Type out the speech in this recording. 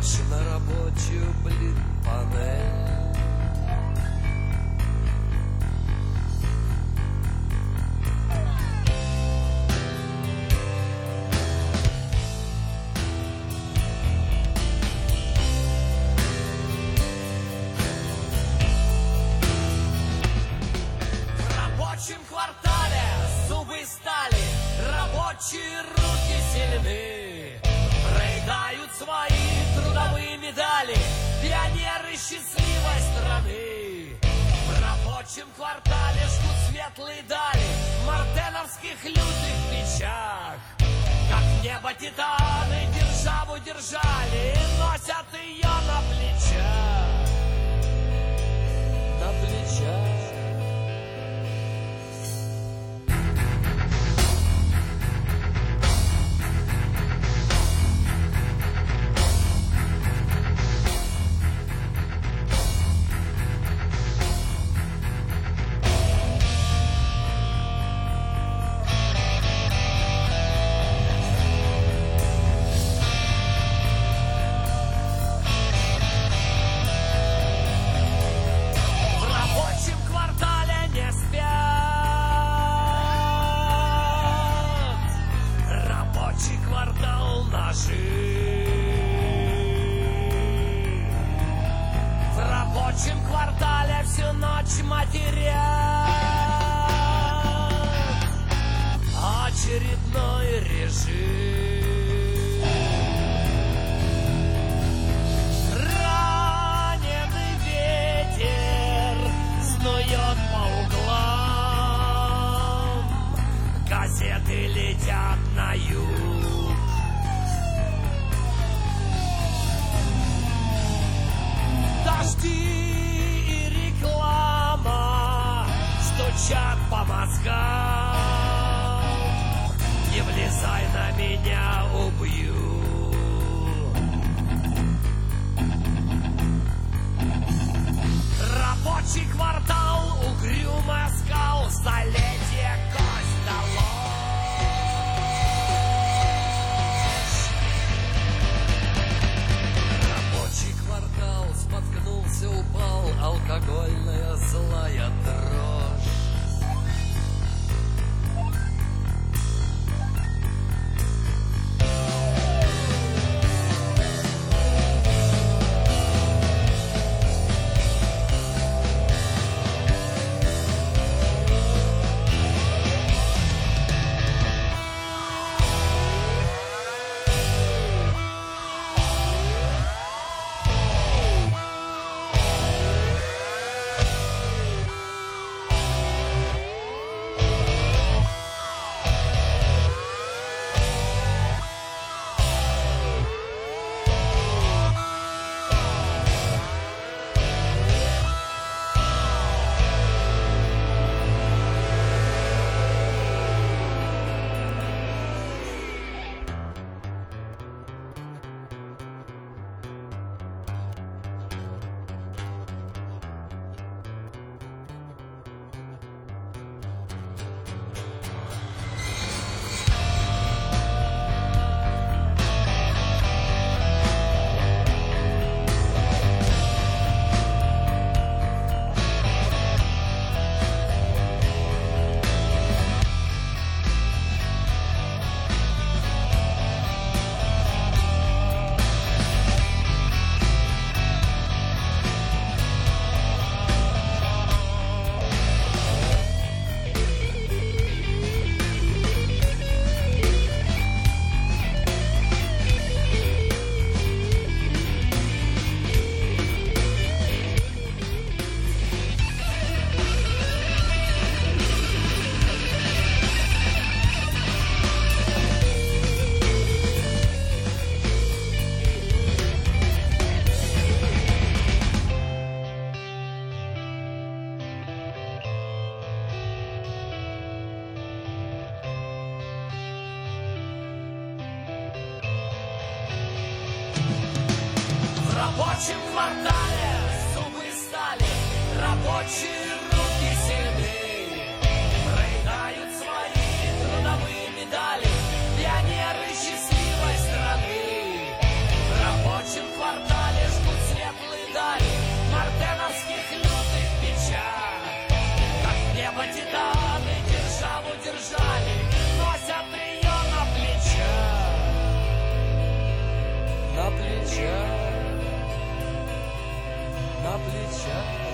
ночь на рабочую, блин, панель. В рабочем квартале зубы стали, рабочие руки сильны, проедают свои трудовые медали пионеры счастливой страны. В рабочем квартале ждут светлые дали мартеновских лютых печах. Как небо титаны державу держали и носят ее на плечах. На плечах. В рабочем квартале всю ночь матерят очередной режим. Раненый ветер снует по углам, газеты летят на юг. Дожди и реклама стучат по мозгам. Не влезай на меня, убью. Рабочий квартал, угрюмый оскал, столетие кость Рабочий квартал споткнулся, упал, алкогольная злая дрожь. рабочем квартале зубы стали, рабочие руки сильны, проедают свои трудовые медали пионеры счастливой страны. В рабочем квартале плечах.